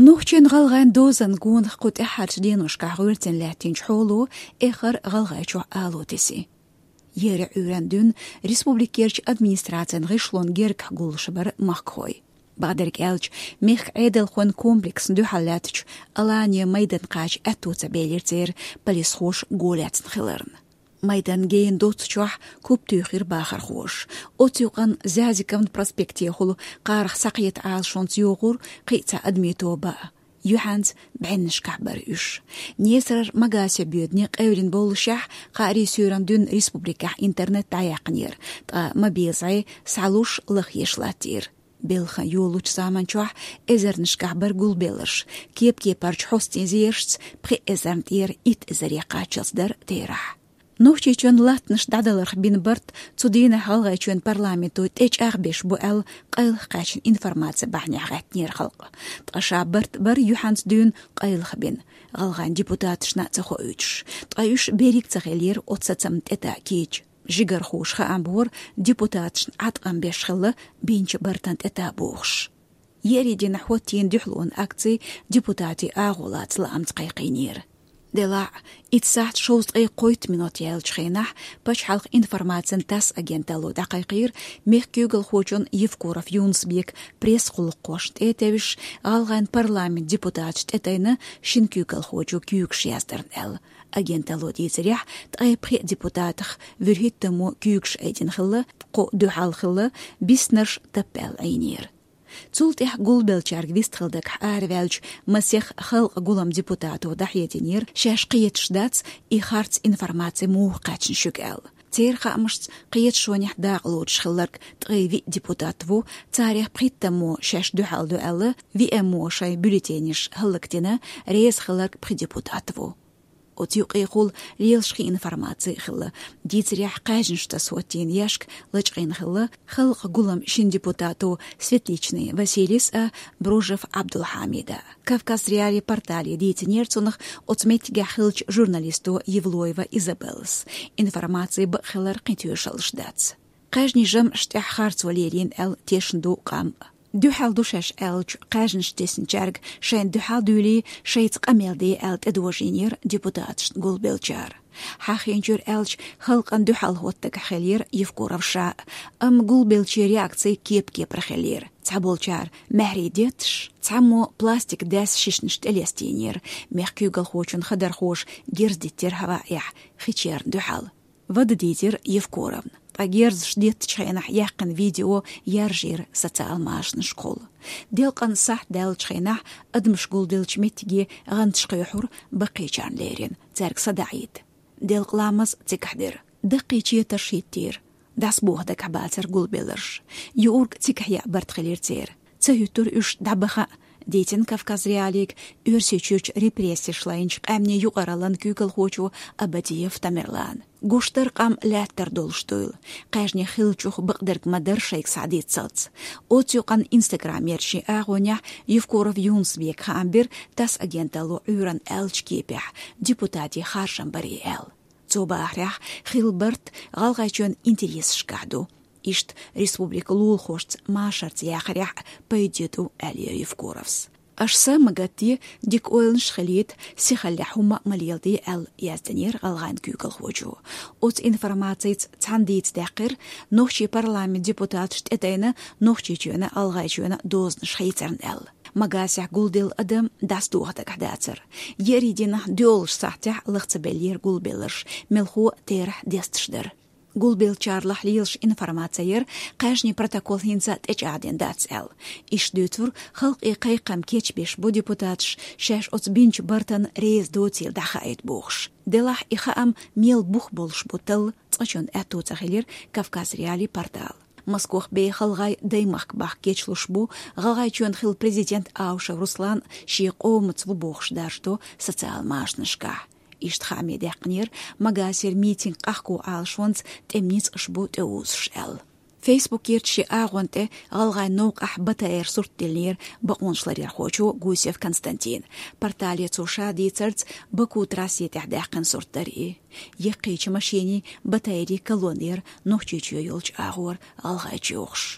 نوخشين غالغان دوزن قون قد إحاج دينوش كعويرتن لاتين حولو إخر غالغايشو آلو تسي يري عوران دون ريسبوبليكيرش أدمينستراتن غيشلون جيرك حقول شبر مخكوي بعدرك ألج ميخ عيدل خون كومبلكس دو حالاتش ألانيا ميدان قاج أتو تبالير تير بليس خوش قولاتن خلرن ميدان جين دوت شوح كوب تيخير باخر خوش أوتيوغان زازي كون برسبكتي خلو قارخ ساقية عال شونت يوغور قيتا أدميتو با يوحانز بعنش كعبر إيش نيسرر مقاسي بيودني قيورين بولشاح قاري سيوران دون ريسبوبليكا إنترنت تعيقنير تا مبيزعي سعلوش لخيش لاتير بيلخا يولوش زامن شوح إزرنش كعبر قول بيلرش كيب كيبارج حوستين زيرشت بخي إزرن تير إت إزريقا تشصدر تيرح نوشي چون لاتنش دادلرخ بين برت تودين حلغي چون برلامنتو تيج أغبش بو أل قيلخ قاشن إنفرماتي بحني غاتنير خلق تقشا برت بر يوحانس دون قيلخ بين غلغان ديبوتاتش ناتخو اوش تقايوش بيريك تغيلير أتساتمت إتا كيج جيجر خوش خامبور ديبوتاتش عطقان بيش خلا بينش برتانت إتا بوخش يريدي نحوتين دحلون أكتي ديبوتاتي آغولات لأمت قيقينير دلع إتساعد شوز أي قويت منوت يالج خينح باش حلق إنفرماتين تاس أجنتالو دقيقير ميخ كيوغل خوجون يفكورف يونس بيك بريس خلق قوشت إتاوش غالغان برلامن ديبوتاتش تتاينا شين كيوغل خوجو كيوغ شيازدرن أل أجنتالو ديزريح تأي بخي ديبوتاتخ ورهيت تمو كيوغش أيدين خلا قو دوحال خلا بيسنرش تبال عينير تولتح قول بلشارك ويستخلدك حارفالج مسيخ خلق قولم ديبوتاتو دحيتينير شاشقية شدات إخارت إنفرماتي موقعتشن شوكال تير خامشت قيت شونيح داقلوج خلرك تغيوي ديبوتاتو تاريخ بخيتمو شاش دوحال دو ألا في أمو شاي بوليتينيش هلقتنا ريز خلرك بخي ديبوتاتو أتيوق يقول ليلشقي إنفرماتي خلا ديتريح قاجنش تسوتين ياشك لجقين خلق قولم شين ديبوتاتو سветличный Василис Бружев Абдулхамида. Кавказ реали портали деятельнерцунах отметь гахилч журналисту Евлоева Изабелс. Информации б хилар қитюшал ждац. Қажни жам штях харц валерин эл тешнду қам. دوحال دوشاش ألج قاجنش تسن جارج شين دوحال دولي شيت قميلدي ألت أدوجينير ديبوتاتش قول بيلجار حاخينجور ألج خلق أن دوحال هوتك خلير يفكور أفشاء قول بيلجي رياكسي كيب رخلير تعبولجار مهري ديتش تعمو بلاستيك داس ششنش تليستينير ميخكيو قلخوشن خدر خوش جيرز ديتير هوائح خيتشير دوحال ود ديتير يفكورن أجيرز شديت تشينح يحقن فيديو يرجير ستال ماشن شقول ديلقن صح دال تشينح أدم شقول ديل تشميتجي غن تشقيحور بقي جان ليرين تارك صدعيد ديلق لامز تكحدر دقي تشي ترشيد تير داس بوه دك عباتر قول بيلرش يورك تكحيا برت خلير تير تهيتور إش دعبخا ديتن كافكاز رياليك ورسيتشوش ريبريسي شلاينش قامني يقرالان كيكل خوشو أبديف تامرلان قوشتر قام لاتر دولشتويل قاجني خيلچوخ بقدرك مدر شيك سعديت صدز اوتيوقان انستغرام يرشي اغونيا يفكورف يونس بيك خامبر تاس اجنتالو عوران ألج كيبيح ديبوتاتي خارشان بري ال توبا احريح خيلبرت غالغايچون انتريس شكادو إشت ريسبوبليك لول خوشت ماشرت ياخريح بيديتو أليا يفكورفس أشسا مغاتي ديك أويلنش خليت سيخليحوما مليلدي أل يازدنير غالغان كيوكل خوجو أوت إنفرماتيت تانديت داقر نوخشي برلامن ديبوتاتش تأتينا نوخشي جونا ألغاي جونا دوزنش خيترن أل مغاسيح قولديل أدم داس دوغتك حداتر يريدينا دولش ساعتح لغتبالير قولبيلرش ملخو تيرح ديستشدر قول بيلچارلح ليلش إنفرماتير قاجني بروتوكول هينزات إجعادين داتس أل إش دوتور خلق إقايقام كيش بيش بو ديبوتاتش شاش أوت بينش برتن ريز دوتيل دخايت بوخش دلح إخاام ميل بوخ بولش بوتل تقشون أتو تغيلير كافكاز ريالي بارتال مسكوخ بي خلغاي دايماك باح كيشلوش بو غاغاي چون خيل президент Ауша Руслан شيقو متبو بوخش داشتو социал машнышках إشت خامي دقنير مغاسير ميتين قاقو آلشونز تمنيز أشبو تأوز شال فيسبوك يرتشي آغوانته غالغاي نوق أحبتا صورت دلير بقونشلر يرخوشو غوسيف كونستانتين بارتاليا توشا ديترز بكو تراسي تحداقن صورت داري يقيش ماشيني بتايري كالونير نوخشيشيو يولج آغور غالغاي تشيوخش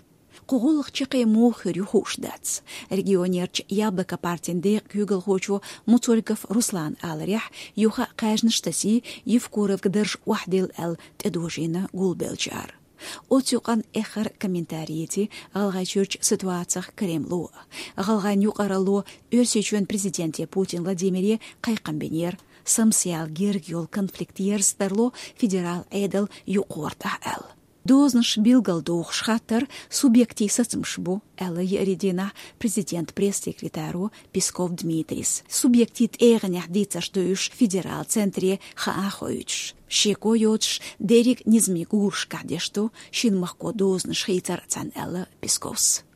Кугулых чеке мохырю хушдац. Регионерч Яблоко партинде кюгл хочу Муцуриков Руслан Аларях юха кажныштаси Евкуров гдырш вахдил эл тедожина гулбелчар. Отюкан эхар комментарийти галгачурч ситуациях Кремлу. Галган юқаралу өрсечуен президенте Путин Владимире Кайкамбенер самсиял гергюл конфликтер старло федерал эдел юқорта эл. Дозныш билгал дух шхаттар субъекти сацмшбу элла ередина президент пресс-секретару Песков Дмитрис. Субъектит эгнях дицаштуюш федерал центре хаахоюч. Шеко йодш дерек низмигурш кадешту шинмахко дозныш хейцар цан элла Песковс.